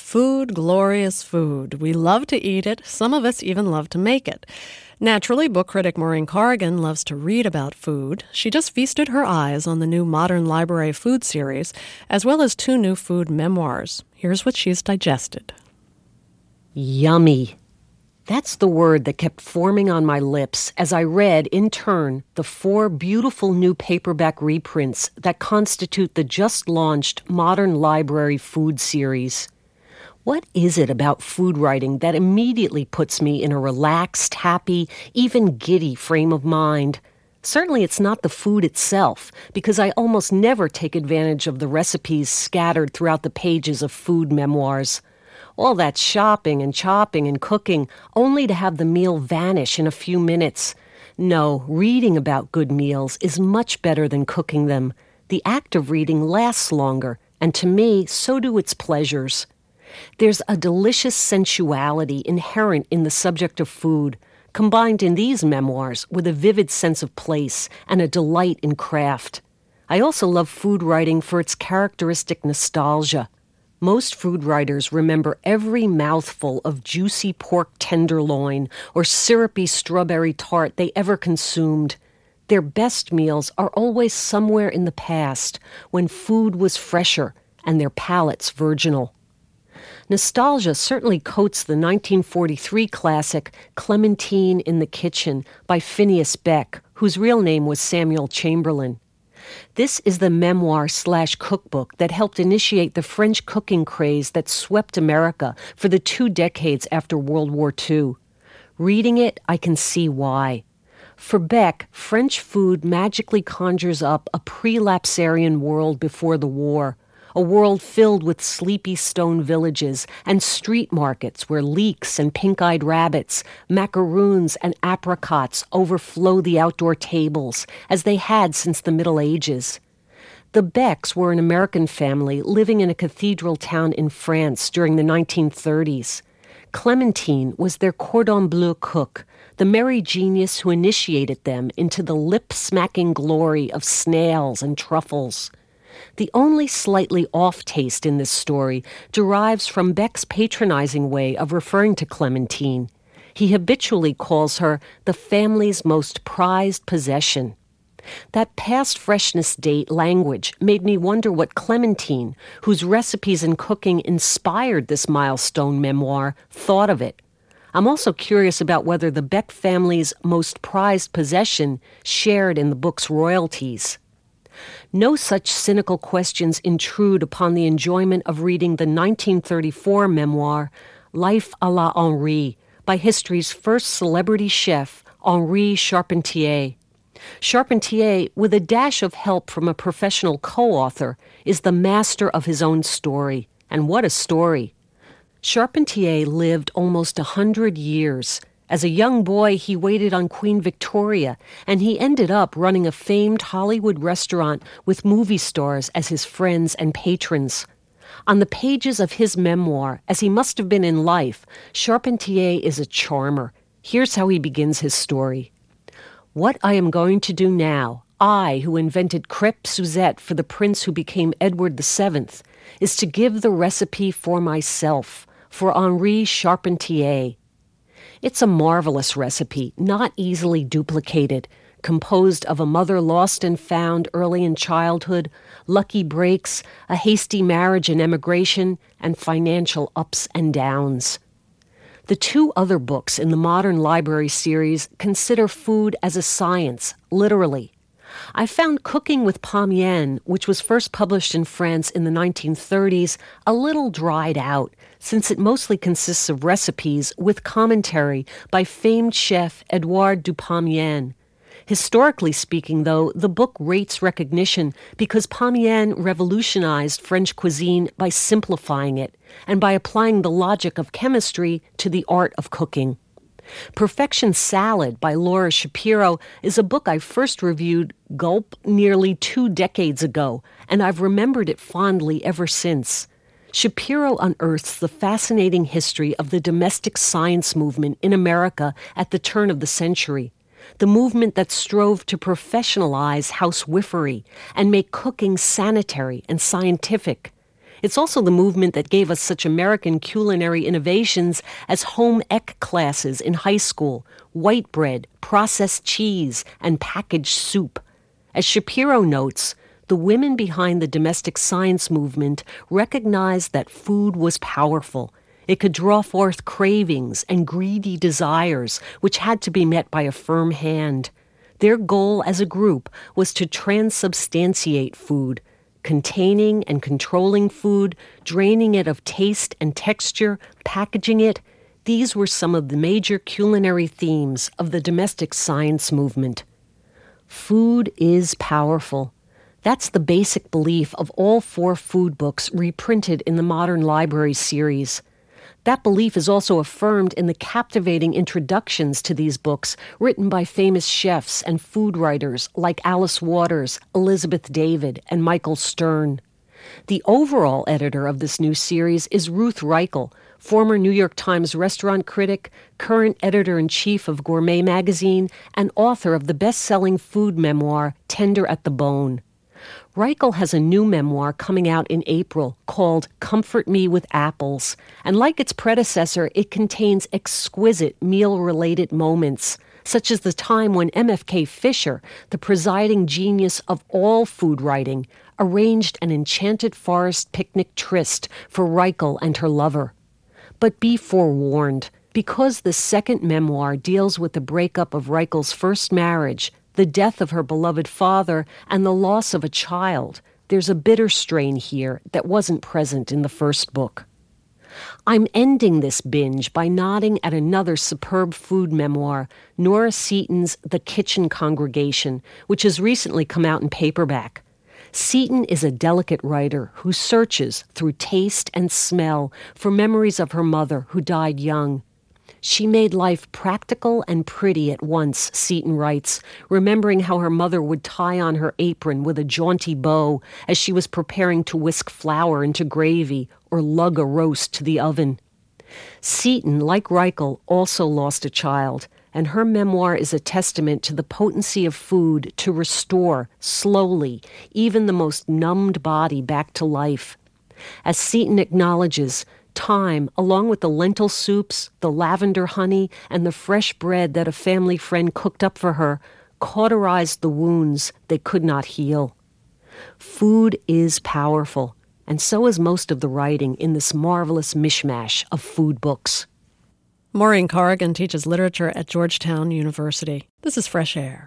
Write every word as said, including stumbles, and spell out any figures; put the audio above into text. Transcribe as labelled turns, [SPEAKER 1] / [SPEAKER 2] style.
[SPEAKER 1] Food, glorious food. We love to eat it. Some of us even love to make it. Naturally, book critic Maureen Corrigan loves to read about food. She just feasted her eyes on the new Modern Library food series, as well as two new food memoirs. Here's what she's digested.
[SPEAKER 2] Yummy. That's the word that kept forming on my lips as I read, in turn, the four beautiful new paperback reprints that constitute the just-launched Modern Library food series. What is it about food writing that immediately puts me in a relaxed, happy, even giddy frame of mind? Certainly it's not the food itself, because I almost never take advantage of the recipes scattered throughout the pages of food memoirs. All that shopping and chopping and cooking, only to have the meal vanish in a few minutes. No, reading about good meals is much better than cooking them. The act of reading lasts longer, and to me, so do its pleasures. There's a delicious sensuality inherent in the subject of food, combined in these memoirs with a vivid sense of place and a delight in craft. I also love food writing for its characteristic nostalgia. Most food writers remember every mouthful of juicy pork tenderloin or syrupy strawberry tart they ever consumed. Their best meals are always somewhere in the past, when food was fresher and their palates virginal. Nostalgia certainly coats the nineteen forty-three classic Clementine in the Kitchen by Phineas Beck, whose real name was Samuel Chamberlain. This is the memoir slash cookbook that helped initiate the French cooking craze that swept America for the two decades after World War Two. Reading it, I can see why. For Beck, French food magically conjures up a pre-lapsarian world before the war, a world filled with sleepy stone villages and street markets where leeks and pink-eyed rabbits, macaroons and apricots overflow the outdoor tables, as they had since the Middle Ages. The Becks were an American family living in a cathedral town in France during the nineteen thirties. Clementine was their cordon bleu cook, the merry genius who initiated them into the lip-smacking glory of snails and truffles. The only slightly off taste in this story derives from Beck's patronizing way of referring to Clementine. He habitually calls her the family's most prized possession. That past freshness date language made me wonder what Clementine, whose recipes and cooking inspired this milestone memoir, thought of it. I'm also curious about whether the Beck family's most prized possession shared in the book's royalties. No such cynical questions intrude upon the enjoyment of reading the nineteen thirty-four memoir, Life à la Henri, by history's first celebrity chef, Henri Charpentier. Charpentier, with a dash of help from a professional co-author, is the master of his own story. And what a story. Charpentier lived almost a hundred years. As a young boy, he waited on Queen Victoria, and he ended up running a famed Hollywood restaurant with movie stars as his friends and patrons. On the pages of his memoir, as he must have been in life, Charpentier is a charmer. Here's how he begins his story. What I am going to do now, I who invented crêpe Suzette for the prince who became Edward the Seventh, is to give the recipe for myself, for Henri Charpentier. It's a marvelous recipe, not easily duplicated, composed of a mother lost and found early in childhood, lucky breaks, a hasty marriage and emigration, and financial ups and downs. The two other books in the Modern Library series consider food as a science, literally. I found Cooking with Pamienne, which was first published in France in the nineteen thirties, a little dried out, since it mostly consists of recipes with commentary by famed chef Edouard Dupamienne. Historically speaking, though, the book rates recognition because Pamienne revolutionized French cuisine by simplifying it and by applying the logic of chemistry to the art of cooking. Perfection Salad by Laura Shapiro is a book I first reviewed, gulp, nearly two decades ago, and I've remembered it fondly ever since. Shapiro unearths the fascinating history of the domestic science movement in America at the turn of the century, the movement that strove to professionalize housewifery and make cooking sanitary and scientific. It's also the movement that gave us such American culinary innovations as home ec classes in high school, white bread, processed cheese, and packaged soup. As Shapiro notes, the women behind the domestic science movement recognized that food was powerful. It could draw forth cravings and greedy desires, which had to be met by a firm hand. Their goal as a group was to transubstantiate food, containing and controlling food, draining it of taste and texture, packaging it. These were some of the major culinary themes of the domestic science movement. Food is powerful. That's the basic belief of all four food books reprinted in the Modern Library series. That belief is also affirmed in the captivating introductions to these books written by famous chefs and food writers like Alice Waters, Elizabeth David, and Michael Stern. The overall editor of this new series is Ruth Reichl, former New York Times restaurant critic, current editor-in-chief of Gourmet magazine, and author of the best-selling food memoir, Tender at the Bone. Reichl has a new memoir coming out in April called Comfort Me with Apples, and like its predecessor, it contains exquisite meal-related moments, such as the time when M F K Fisher, the presiding genius of all food writing, arranged an enchanted forest picnic tryst for Reichl and her lover. But be forewarned, because the second memoir deals with the breakup of Reichl's first marriage, the death of her beloved father, and the loss of a child, there's a bitter strain here that wasn't present in the first book. I'm ending this binge by nodding at another superb food memoir, Nora Seton's The Kitchen Congregation, which has recently come out in paperback. Seton is a delicate writer who searches through taste and smell for memories of her mother who died young. She made life practical and pretty at once, Seton writes, remembering how her mother would tie on her apron with a jaunty bow as she was preparing to whisk flour into gravy or lug a roast to the oven. Seton, like Reichl, also lost a child, and her memoir is a testament to the potency of food to restore, slowly, even the most numbed body back to life. As Seton acknowledges, time, along with the lentil soups, the lavender honey, and the fresh bread that a family friend cooked up for her, cauterized the wounds they could not heal. Food is powerful, and so is most of the writing in this marvelous mishmash of food books.
[SPEAKER 1] Maureen Corrigan teaches literature at Georgetown University. This is Fresh Air.